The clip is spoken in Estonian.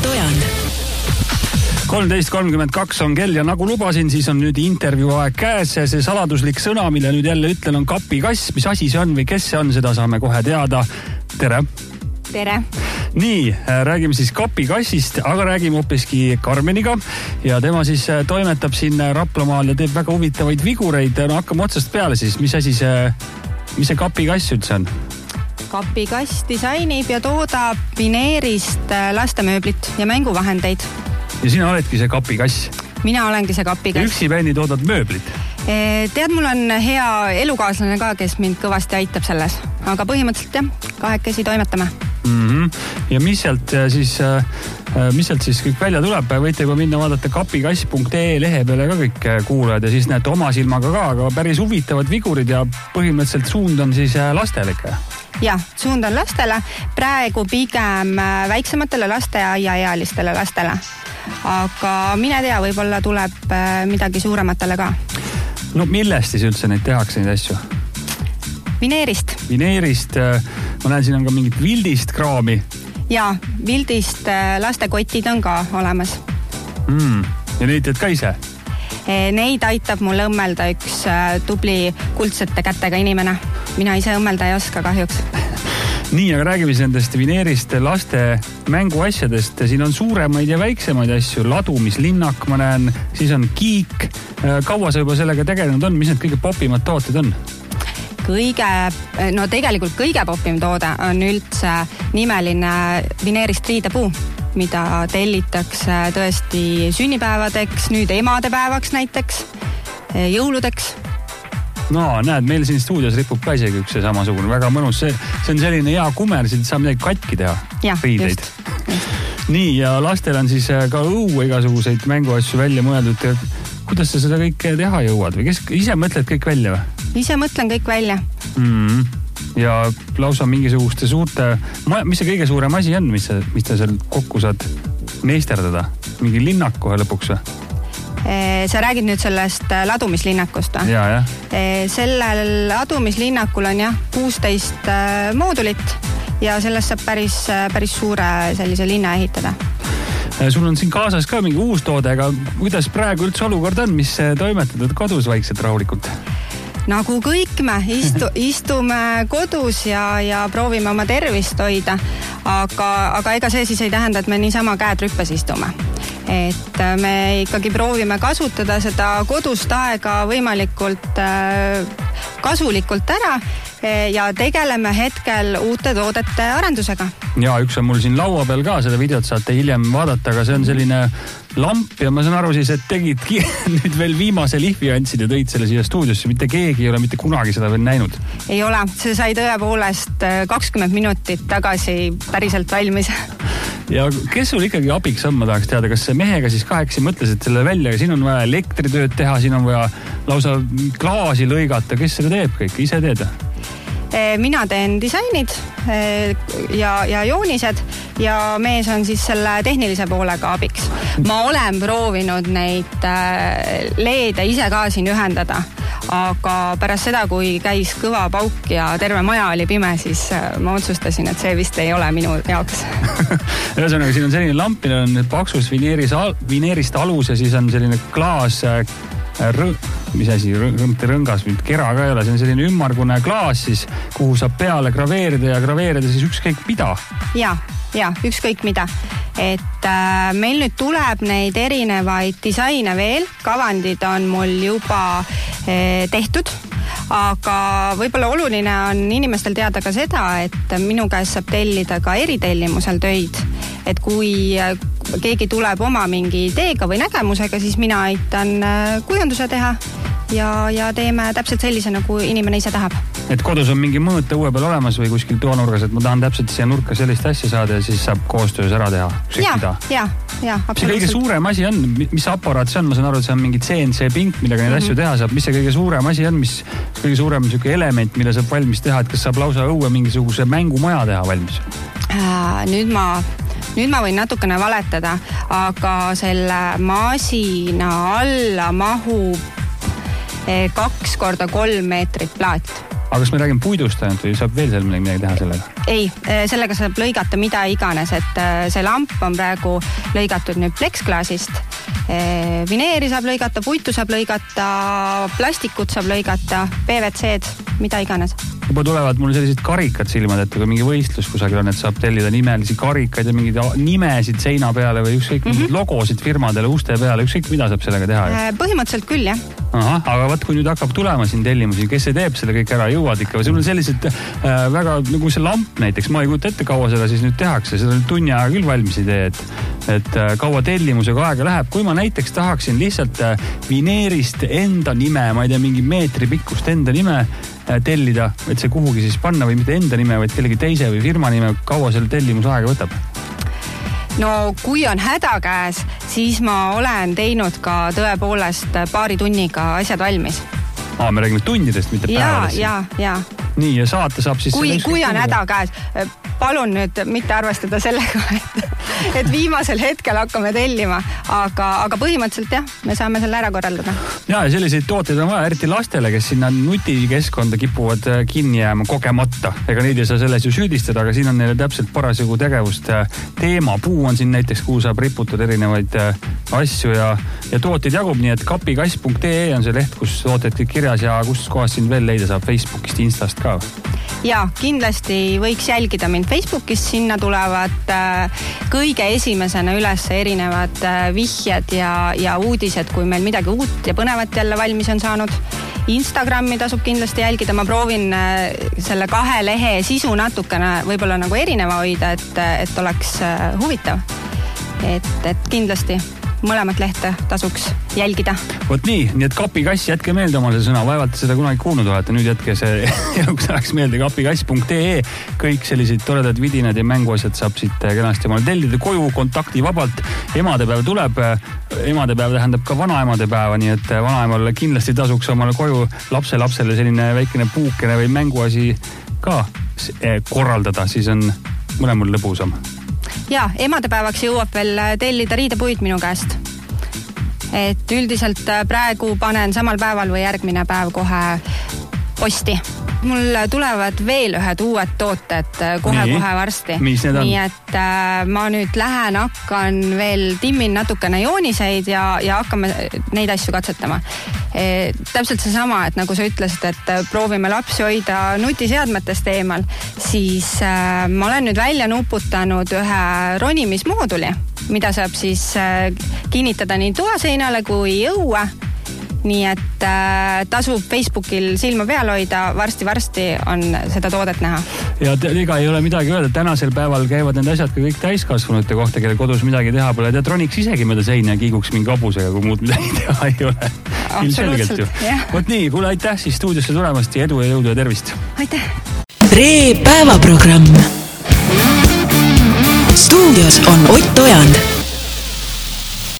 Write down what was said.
Tojand. 13.32 on kell ja nagu lubasin, siis on nüüd intervjuu aeg käes ja see saladuslik sõna, mille nüüd jälle ütlen, on kapikass. Mis asi see on või kes see on, seda saame kohe teada. Tere! Tere! Nii, räägime siis kapikassist, aga räägime hoopiski Karmeniga ja tema siis toimetab siin Raplamaal ja teeb väga huvitavaid vigureid. No hakkame otsast peale siis, mis see kapikass üldse on? Kapikass disainib ja toodab vineerist lastemööblit ja mänguvahendeid. Ja sina oledki see kapikass? Mina olengi see kapikass. Üksi bändi toodad mööblit? Tead, mul on hea elukaaslane ka, kes mind kõvasti aitab selles. Aga põhimõtteliselt jah, kahekesi toimetame. Ja mis sealt siis kõik välja tuleb? Võite juba minna vaadata kapikass.ee lehe peale ka kõik kuulajad ja siis näete oma silmaga ka, aga päris huvitavad vigurid ja põhimõtteliselt suund on siis lastele ikka? Jah, suund on lastele. Praegu pigem väiksematele lasteaiaealistele lastele. Aga mine tea, võib-olla tuleb midagi suurematele ka. No millest siis üldse neid tehakse, neid asju? Vineerist. Vineerist, ma näen, siin on ka mingit vildist kraami. Jaa, vildist lastekotid on ka olemas. Ja neid teed ka ise? Neid aitab mul õmmelda üks tubli kuldsete kätega inimene. Mina ise õmmelda ei oska kahjuks. Nii, aga räägime nendest vineerist laste mänguasjadest. Siin on suuremaid ja väiksemaid asju. Ladumislinnak, ma näen, siis on kiik. Kaua sa juba sellega tegelenud on? Mis need kõige popimad tooted on? Tegelikult kõige popim toode on üldse nimeline vineerist riidepuu, mida tellitakse tõesti sünnipäevadeks, nüüd emadepäevaks näiteks, jõuludeks. No näed, meil siin stuudios ripub ka isegi üks samasugune, väga mõnus. See on selline hea kumer, siin saab midagi katki teha. Ja, riideid. Just. Nii, ja lastel on siis ka õue igasuguseid mänguasju välja mõeldud. Kuidas sa seda kõike teha jõuad või ise mõtled kõik välja või? Ise mõtlen kõik välja. Ja lausa mingisuguste suurte... Mis see kõige suurem asi on, mis ta seal kokku saad meisterdada? Mingi linnak kohe lõpuks või? Sa räägid nüüd sellest ladumislinnakust või? Jaa. Sellel ladumislinnakul on 16 moodulit ja sellest saab päris suure sellise linna ehitada. Sul on siin kaasas ka mingi uus toode, aga kuidas praegu üldse olukord on, mis toimetad kodus vaikselt rahulikult? Nagu kõik me istume kodus ja proovime oma tervist hoida, aga ega see siis ei tähenda, et me niisama käed rüppes istume. Et me ikkagi proovime kasutada seda kodust aega võimalikult kasulikult ära ja tegeleme hetkel uute toodete arendusega. Ja üks on mul siin laua peal ka, seda videot saate hiljem vaadata, aga see on selline lamp ja ma saan aru siis, et tegid nüüd veel viimase lihvi andsid ja tõid selle siia stuudiosse. Mitte keegi ei ole mitte kunagi seda veel näinud. Ei ole, see sai tõepoolest 20 minutit tagasi päriselt valmis. Ja kes sul ikkagi abiks on, ma tahaks teada, kas see mehega siis kahekesi mõtlesid selle välja, siin on vaja elektritööd teha, siin on vaja lausa klaasi lõigata, kes seda teeb kõik, ise teed? Mina teen disainid ja joonised ja mees on siis selle tehnilise poolega abiks. Ma olen proovinud neid leede ise ka siin ühendada, aga pärast seda, kui käis kõva pauk ja terve maja oli pime, siis ma otsustasin, et see vist ei ole minu jaoks. Ühesõnaga, siin on selline lamp, millel on paksus vineerist alus ja siis on selline klaas mis asi, rõngas, kera ka ei ole, see on selline ümmargune klaas siis, kuhu saab peale graveerida ja graveerida siis ükskõik mida. Ja, ükskõik mida. Et meil nüüd tuleb neid erinevaid disaine veel, kavandid on mul juba tehtud, aga võib-olla oluline on inimestel teada ka seda, et minu käest saab tellida ka eritellimusel töid. Et kui keegi tuleb oma mingi ideega või nägemusega, siis mina aitan kujunduse teha ja teeme täpselt sellise, nagu inimene ise tahab. Et kodus on mingi mõõte õue peal olemas või kuskil toanurgas, et ma tahan täpselt siia nurka sellist asja saada ja siis saab koostöös ära teha. Ja, absoluutselt. See kõige suurem asi on, mis aparaat see on? Ma saan aru, et see on mingi CNC-pink, millega neid asju teha saab. Mis see kõige suurem asi on, mis kõige suurem element, mille saab valmis teha, et kas saab lausa õue mingisuguse mängumaja teha valmis? Nüüd ma võin natukene valetada, aga selle masina alla mahub 2x3 meetrit plaat. Aga kas me räägime puidust ainult või saab veel seal midagi teha sellega? Ei, sellega saab lõigata mida iganes, et see lamp on praegu lõigatud nüüd plexglaasist. Vineeri saab lõigata, puitu saab lõigata, plastikut saab lõigata, PVC-d, mida iganes. Juba tulevad mul sellised karikad silmad, et kui mingi võistlus kusagil on, et saab tellida nimelisi karikaid ja mingeid nimesid seina peale või ükskõik logosid firmadele uste peale, ükskõik mida saab sellega teha. Põhimõtteliselt küll, jah. Aha, aga vaat kui nüüd hakkab tulema siin tellimusi, kes see teeb selle kõik ära, jõuad ikka või sul on sellised väga, nagu see lamp näiteks, ma ei kujuta ette, kaua seda siis nüüd tehakse, seda tunni aja küll valmis ei tee, et kaua tellimusega aega läheb. Kui ma näiteks tahaksin lihtsalt vineerist enda nime, ma ei tea, mingi meetri pikkust enda nime tellida, et see kuhugi siis panna või mitte enda nime, vaid kellegi teise või firma nime, kaua selle tellimus aega võtab? No kui on häda käes, siis ma olen teinud ka tõepoolest paari tunniga asjad valmis. Me räägime tundidest, mitte päevadest. Ja. Nii, ja saata saab siis... Kui on häda käes, palun nüüd mitte arvestada sellega, et viimasel hetkel hakkame tellima, aga põhimõtteliselt jah, me saame selle ära korraldada. Ja selliseid tooteid on vaja, eriti lastele, kes sinna nutikeskkonda kipuvad kinni jääma kogemata. Ega neid ei saa selles ju süüdistada, aga siin on neile täpselt parasjagu tegevust. Teemapuu on siin näiteks, kuhu saab riputada erinevaid asju ja tooteid jagub, nii et kapikass.ee on see leht, kus tooted kõik kirjas ja kus kohas siin veel leida saab Facebookist, Instast ka. Ja kindlasti võiks jälgida mind Facebookist, sinna tulevad kõige esimesena üles erinevad vihjed ja uudised, kui meil midagi uut ja põnevat jälle valmis on saanud. Instagrami tasub kindlasti jälgida, ma proovin selle 2 lehe sisu natukene võib-olla nagu erineva hoida, et oleks huvitav. Et kindlasti mõlemat lehte tasuks jälgida. Vot nii et kapikass, jätke meelde omal see sõna, vaevalt seda kunagi kuulnud olete, nüüd jätke see eluks läheks meelde kapikass.ee, kõik sellised toredad vidinad ja mänguasjad saab siit kenasti omal tellida koju kontaktivabalt. Emadepäev tuleb, emadepäev tähendab ka vanaemadepäeva, nii et vanaemale kindlasti tasuks omale koju lapselapsele selline väikene puukene või mänguasi ka korraldada, siis on mõlemal lõbusam. Ja, emadepäevaks jõuab veel tellida riidepuid minu käest. Et üldiselt praegu panen samal päeval või järgmine päev kohe posti. Mul tulevad veel ühed uued tooted kohe varsti. Mis need on? Nii et ma nüüd hakkan veel timmin natukene jooniseid ja hakkame neid asju katsetama. Täpselt see sama, et nagu sa ütlesid, et proovime lapsi hoida nutiseadmetest eemal, siis ma olen nüüd välja nuputanud ühe ronimismooduli, mida saab siis kinnitada nii toaseinale kui õue. Nii et tasub Facebookil silma peal hoida, varsti on seda toodet näha. Ja ega ei ole midagi öelda, tänasel päeval käivad need asjad ka kõik täiskasvanute kohta, kelle kodus midagi teha pole. Te troniks isegi mööda seina ja kiiguks mingi hobusega, kui muud midagi teha ei ole. Absoluutselt, jah. Vot nii, kuule aitäh siis stuudiosse tulemast ja edu ja jõudu ja tervist. Aitäh. Repäevaprogramm. Stuudios on Ott Ojand.